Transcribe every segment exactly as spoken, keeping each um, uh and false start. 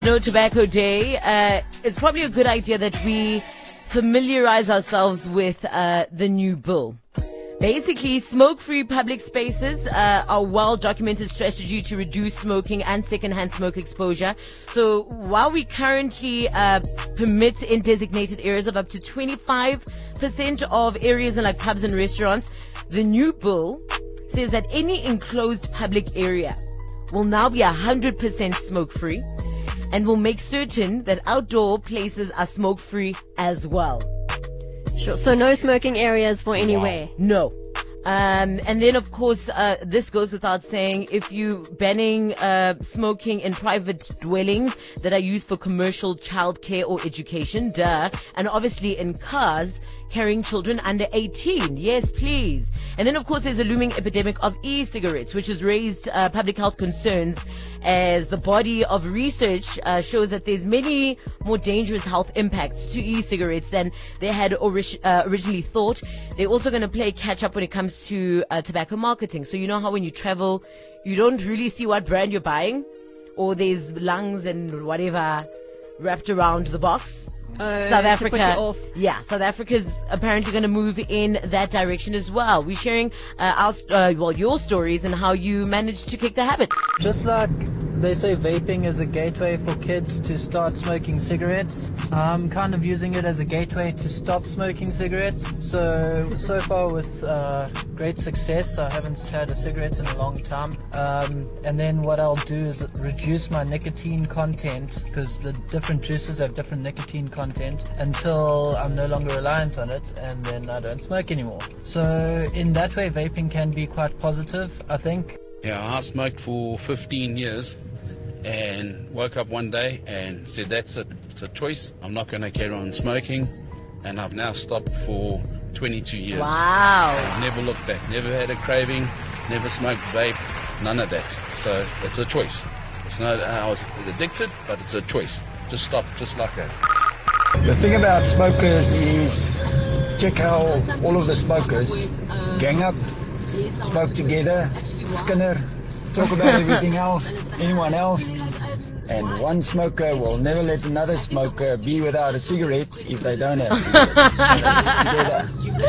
No Tobacco Day, uh, it's probably a good idea that we familiarize ourselves with uh, the new bill. Basically, smoke-free public spaces uh, are a well-documented strategy to reduce smoking and secondhand smoke exposure. So while we currently uh, permit in designated areas of up to twenty-five percent of areas in like pubs and restaurants, the new bill says that any enclosed public area will now be one hundred percent smoke-free, and will make certain that outdoor places are smoke-free as well. Sure. So no smoking areas for anywhere? No. Um, and then, of course, uh, this goes without saying, if you banning uh, smoking in private dwellings that are used for commercial childcare or education, duh, and obviously in cars carrying children under eighteen. Yes, please. And then, of course, there's a looming epidemic of e-cigarettes, which has raised uh, public health concerns, as the body of research uh, shows that there's many more dangerous health impacts to e-cigarettes than they had ori- uh, originally thought. They're also going to play catch up when it comes to uh, tobacco marketing. So you know how when you travel, you don't really see what brand you're buying, or there's lungs and whatever wrapped around the box. Uh, South Africa, to put you off. yeah, South Africa's apparently going to move in that direction as well. We're sharing uh, our, uh, well, your stories and how you managed to kick the habit. Just like they say vaping is a gateway for kids to start smoking cigarettes, I'm kind of using it as a gateway to stop smoking cigarettes. So, so far with uh, great success. I haven't had a cigarette in a long time. Um, and then what I'll do is reduce my nicotine content, because the different juices have different nicotine content, until I'm no longer reliant on it, and then I don't smoke anymore. So in that way, vaping can be quite positive, I think. Yeah, I smoked for fifteen years and woke up one day and said, that's it, it's a choice. I'm not going to carry on smoking, and I've now stopped for twenty-two years. Wow. I've never looked back, never had a craving, never smoked vape, none of that. So it's a choice. It's not, I was addicted, but it's a choice. Just stop, just like that. The thing about smokers is, check how all of the smokers gang up, smoke together, Skinner, talk about everything else, anyone else, and one smoker will never let another smoker be without a cigarette if they don't have cigarettes. Together.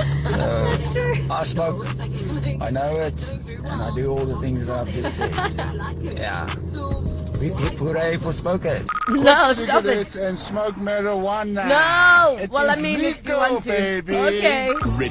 So I smoke, I know it, and I do all the things that I've just said. Yeah. Hip hip hooray for smokers. No, Quit stop cigarettes it. and smoke marijuana. No. It Well, is I mean, if you legal, want to. baby. Okay.